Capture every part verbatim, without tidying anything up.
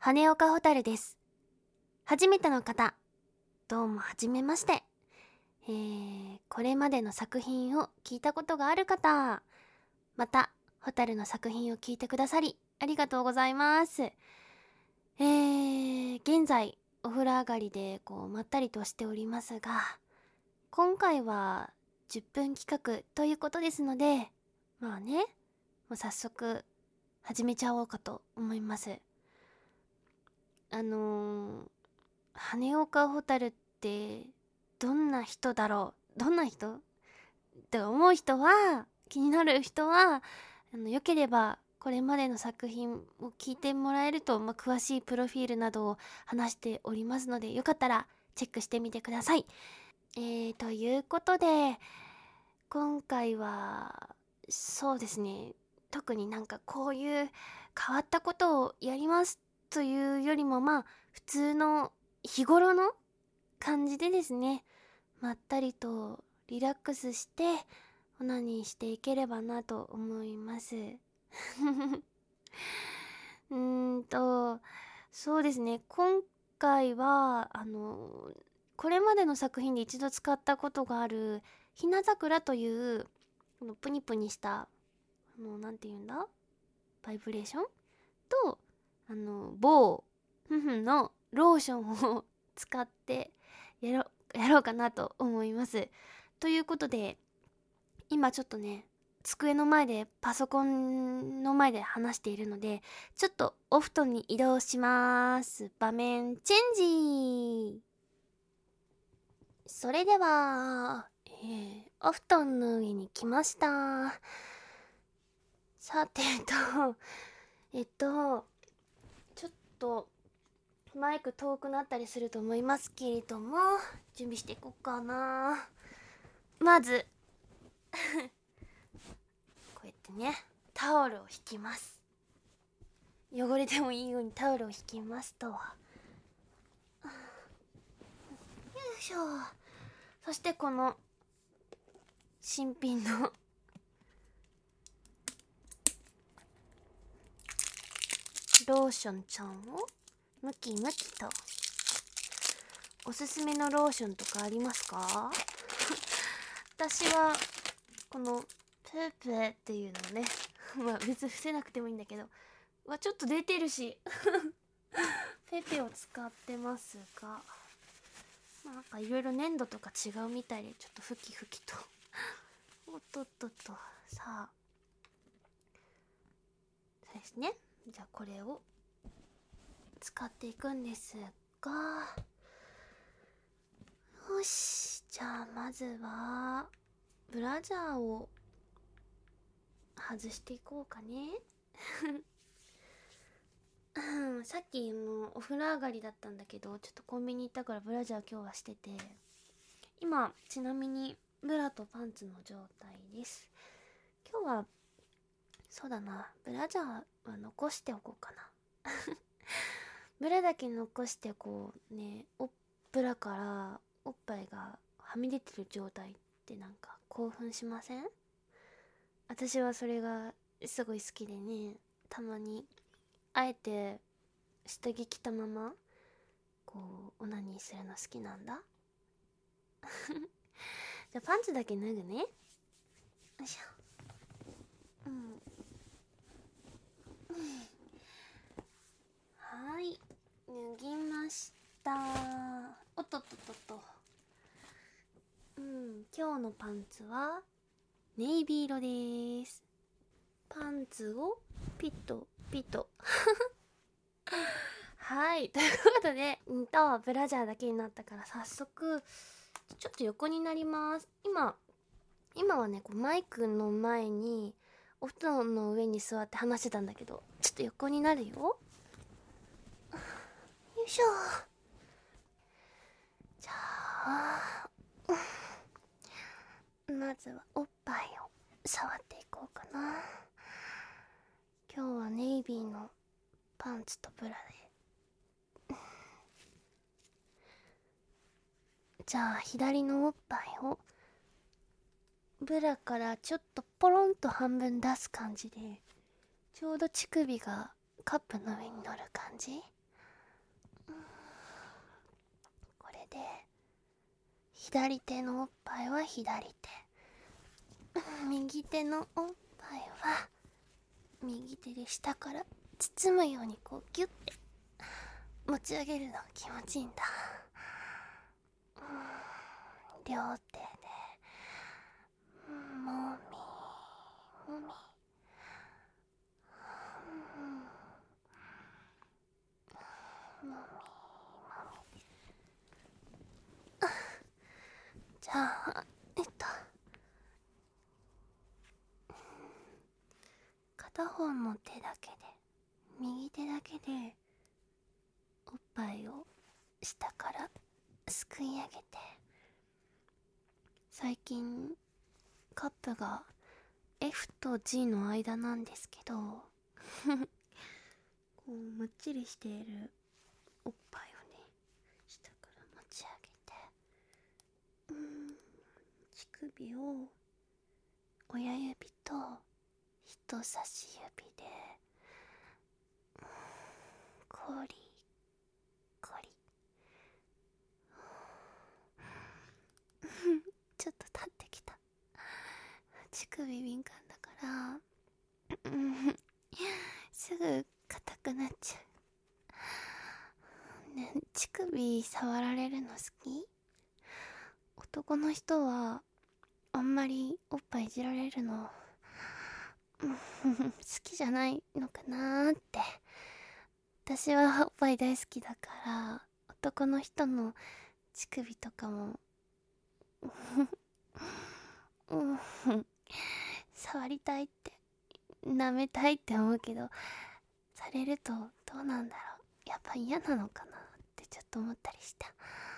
羽岡ほたるです。初めての方、どうもはじめまして。えー、これまでの作品を聞いたことがある方、また、ほたるの作品を聞いてくださり、ありがとうございます。えー、現在、お風呂上がりで、こう、まったりとしておりますが、今回は、じゅっぷん企画ということですので、まあね、もう早速、始めちゃおうかと思います。あのー、羽岡ほたるってどんな人だろうどんな人って思う人は、気になる人は、あのよければこれまでの作品を聞いてもらえると、まあ、詳しいプロフィールなどを話しておりますので、よかったらチェックしてみてください。えー、ということで、今回はそうですね、特になんかこういう変わったことをやりますというよりも、まあ普通の日頃の感じでですね、まったりとリラックスしてオナニーしていければなと思いますうーんとそうですね、今回はあのこれまでの作品で一度使ったことがあるひな桜というこのプニプニしたあのなんていうんだバイブレーションと、あの某ふふのローションを使ってやろやろうかなと思います。ということで、今ちょっとね、机の前でパソコンの前で話しているので、ちょっとお布団に移動します。場面チェンジ。それでは、えー、お布団の上に来ました。さてと、えっと、ちょっとマイク遠くなったりすると思いますけれども、準備していこうかな。まずこうやってね、タオルを引きます。汚れてもいいようにタオルを引きますと、よいしょ。そしてこの新品のローションちゃんをムキムキと。おすすめのローションとかありますか？私はこのプープーっていうのをねまあ別に伏せなくてもいいんだけど、わちょっと出てるしペペを使ってますが、まあ、なんかいろいろ粘土とか違うみたいで、ちょっとふきふきとおっとっとっと。さあそうですね、じゃあこれを使っていくんですが、よし、じゃあまずはブラジャーを外していこうかねさっきのお風呂上がりだったんだけど、ちょっとコンビニ行ったからブラジャー今日はしてて、今ちなみにブラとパンツの状態です。今日はそうだな、ブラジャーは残しておこうかなブラだけ残して、こうね、おブラからおっぱいがはみ出てる状態ってなんか興奮しません？私はそれがすごい好きでね、たまにあえて下着着たままこうオナニーするの好きなんだじゃあパンツだけ脱ぐね。よいしょ。うん、うん、はい、脱ぎました。おっとっとっとっと。うん、今日のパンツはネイビー色です。パンツをピッとピッとはい、ということで、うんとブラジャーだけになったから早速ちょっと横になります。今今はね、こうマイクの前にお布団の上に座って話してたんだけど、ちょっと横になるよ。よいしょ。じゃあまずはおっぱいを触っていこうかな。今日はネイビーのパンツとブラで。じゃあ左のおっぱいをブラからちょっとポロンと半分出す感じで、ちょうど乳首がカップの上に乗る感じ。 で、左手のおっぱいは左手、右手のおっぱいは右手で下から包むようにこうギュッて持ち上げるのが気持ちいいんだ。両手でもみもみ、もみもみ。じゃあえっと片方の手だけで、右手だけでおっぱいを下からすくい上げて、最近カップが F と G の間なんですけどこうむっちりしているおっぱいをね、下から持ち上げて、うーん乳首を親指と人差し指でコリコリちょっと立ってきた。乳首敏感だからすぐ硬くなっちゃう、ね、乳首触られるの好き？男の人はあんまりおっぱいいじられるの好きじゃないのかなーって。私はおっぱい大好きだから男の人の乳首とかも触りたいって舐めたいって思うけど、されるとどうなんだろう、やっぱ嫌なのかなってちょっと思ったりした。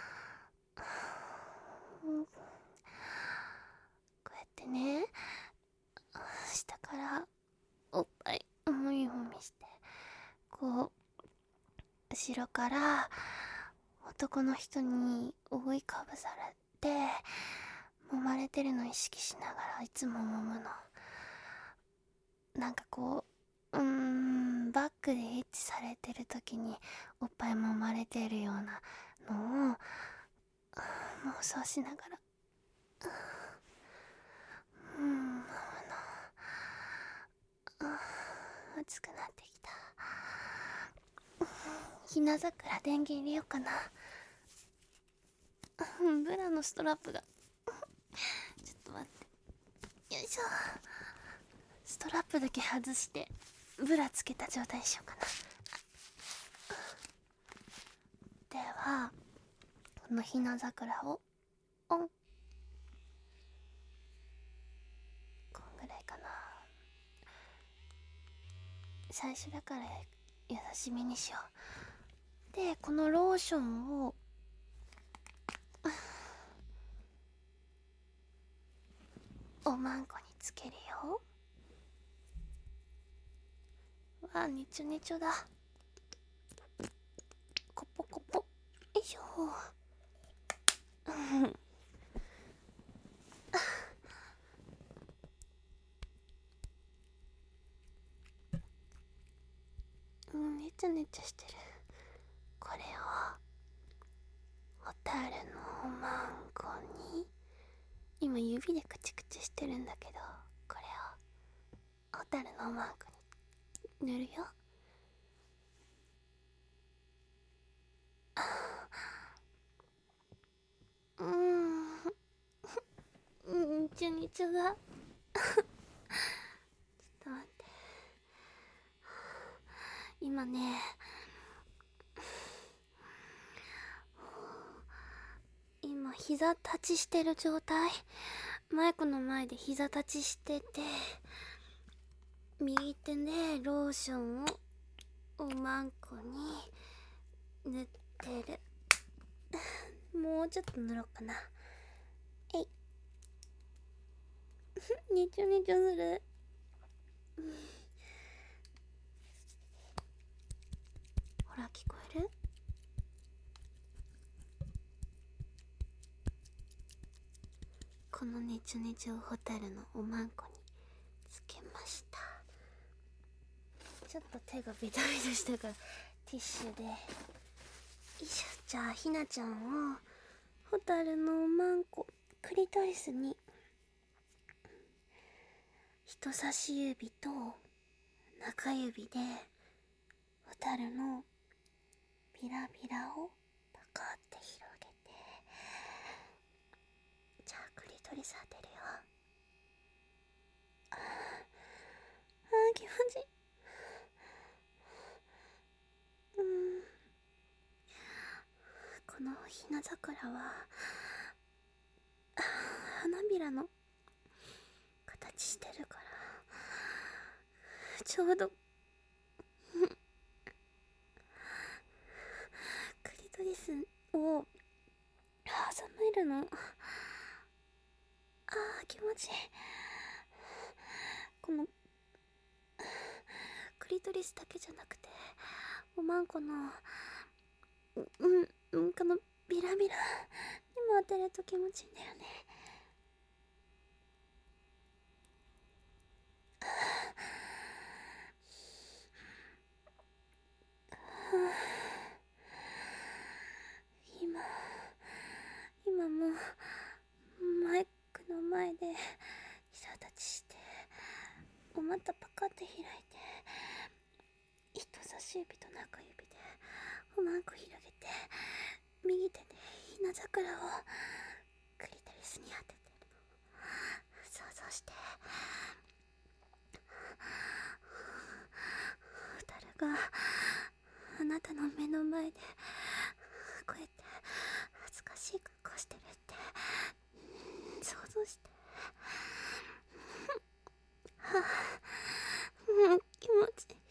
こうやってね、下からおっぱいもみもみして、こう後ろから男の人に覆いかぶされて揉まれてるの意識しながらいつも揉むの。なんかこううーんバックでエッチされてる時におっぱい揉まれてるようなのを妄想しながらうん揉むの。熱くなってきた。ひな桜電源入れようかな。ブラのストラップがちょっと待って、よいしょ。ストラップだけ外してブラつけた状態にしようかな。ではこのひな桜をオン、こんぐらいかな。最初だから優しめにしよう。でこのローションをおまんこにつけるよ。わあ、にちょにちょだ。コポコポ、よいしょうん、ねちゃねちゃしてる。これをホタルのおまんこに、今指でクチクチしてるんだけど、これをホタルのおまんこに塗るよ。うーんうんちょにちょだちょっと待って、今ね今膝立ちしてる状態。マイクの前で膝立ちしてて、右手でローションをおまんこに塗ってる。もうちょっと塗ろうかな。えいねちょねちょするほら聞こえる？このねちょねちょをホタルのおまんこにつけました。ちょっと手がベタベタしたからティッシュで、よいしょ。じゃあひなちゃんをホタルのおまんこクリトリスに人差し指と中指でホタルのビラビラをパカって広げて、じゃあクリトリス当てるよ。あーあー気持ちいい。うん、このひな桜は花びらの形してるからちょうどクリトリスを挟めるの。あー気持ちいい。このクリトリスだけじゃなくておまんこのうんうんこのビラビラにも当てると気持ちいいんだよね。今今もマイクの前で膝立ちしてお股パカって開いて人差し指と中指でおまんこ広げて右手でひな桜をクリトリスに当ててるの想像して、ホタルがあなたの目の前でこうやって恥ずかしい格好してるって想像して、はあ、うん、気持ちいい。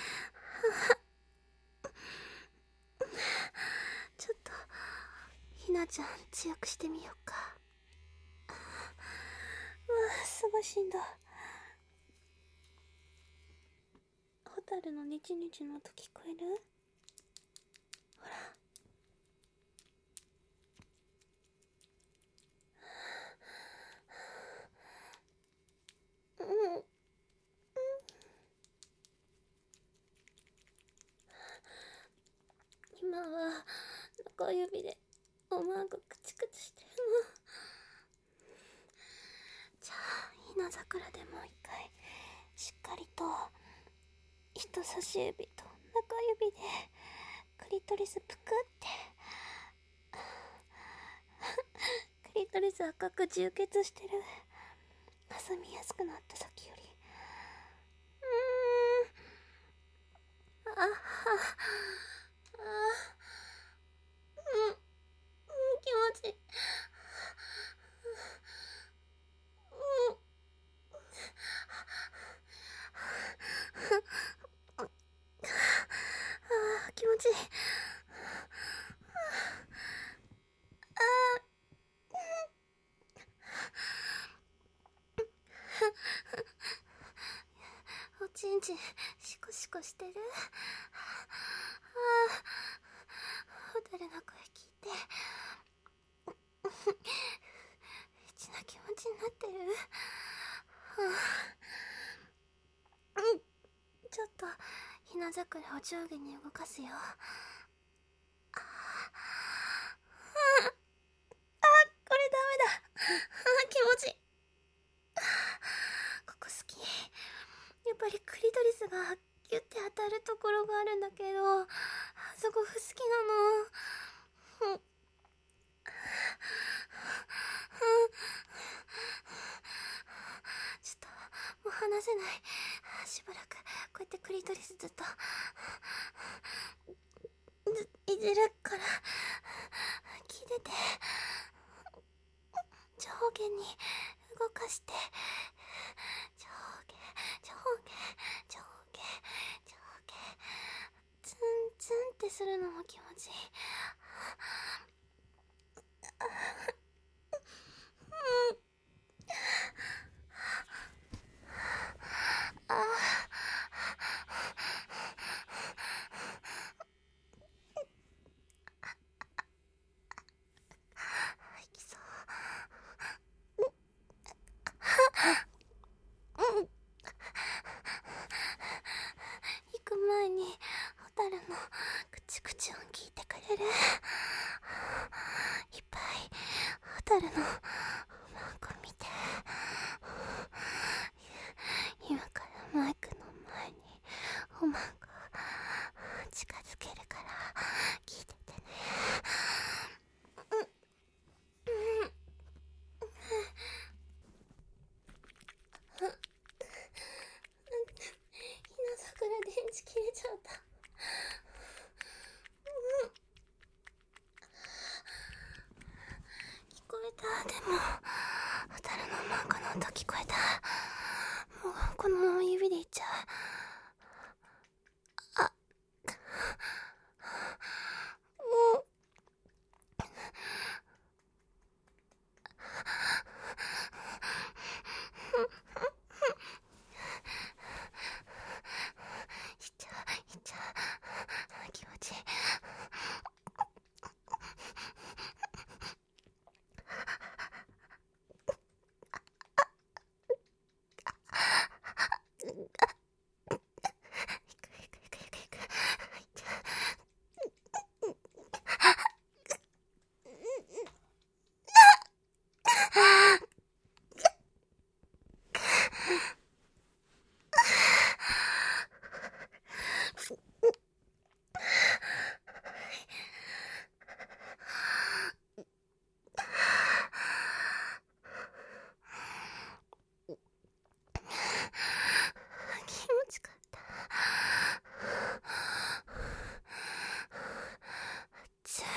ちょっとひなちゃん強くしてみようか。うわすごいしんどい。ホタルのニチニチの音聞こえる？ほらうん、うん、今は中指でおまんこクチクチしてるの。じゃあひな桜でもう一回しっかりと人差し指と中指でクリトリスぷくってクリトリス赤く充血してる。挟みやすくなった先より。うーん、あはあ、うん、うん、気持ちいい。うん、あー気持ちいい。あーおちんちんシコシコしてる。あーホタルの声聞いてエッチな気持ちになってる。うん、ちょっとひな桜を上下に動かすよ。あー、あー、これダメだ。あー気持ちいい。ここ好き。やっぱりクリトリスがギュッて当たるところがあるんだけど、あそこ好きなの。うん、ちょっともう離せない。しばらくこうやってクリトリスずっとずいじるから聞いてて。上下に動かして上下上下上下上下ツンツンってするのも気持ちいい。うん、ああいきそう。うん、行く前にホタルのクチクチ音聞いてくれる？いっぱい蛍のマーク見て。今からマイクの前におマーク近づけるから聞いててね。ひなさくら電池切れちゃった。聞こえた。でも蛍のマークの音聞こえた。もうこのまま指でいっちゃう。あ、もういっちゃういっちゃう。気持ちいい。気持ちかった。暑い。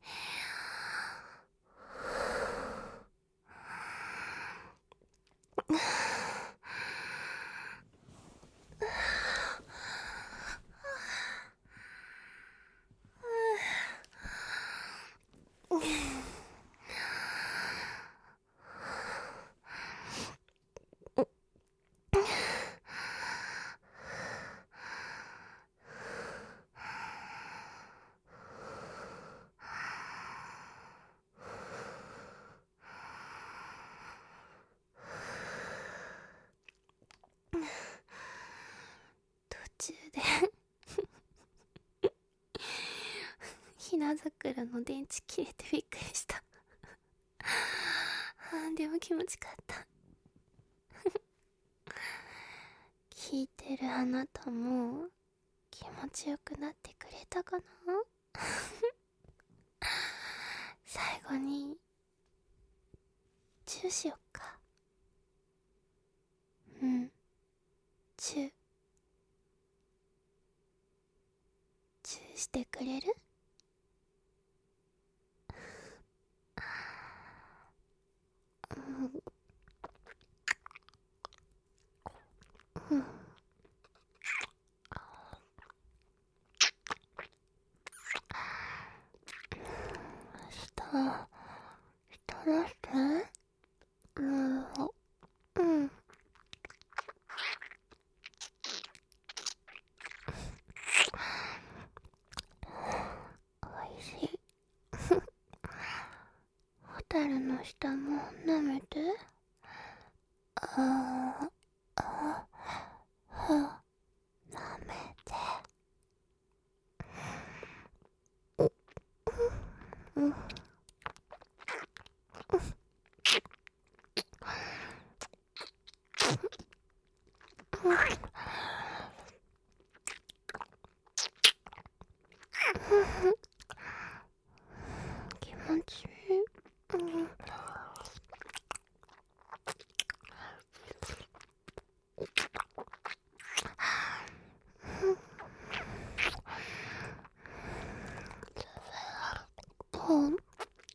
途中でひな桜の電池切れてびっくりした。あ、でも気持ちかった聞いてるあなたも気持ちよくなってくれたかな最後にチューしよっか。うん、チューチューしてくれる？うん、うん、下下出して。うん、うん、おいしい。蛍の下も舐めて。ああ、あ、は、舐めて。うん、うん、気持ちいい。うん、うん、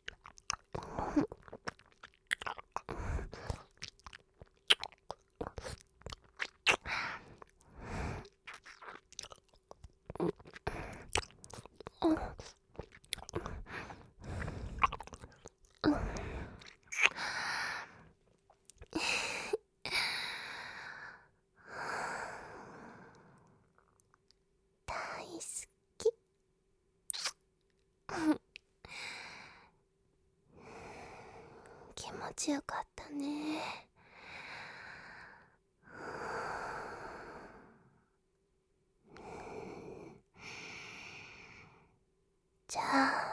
大好き。気持ちよかったね。じゃあ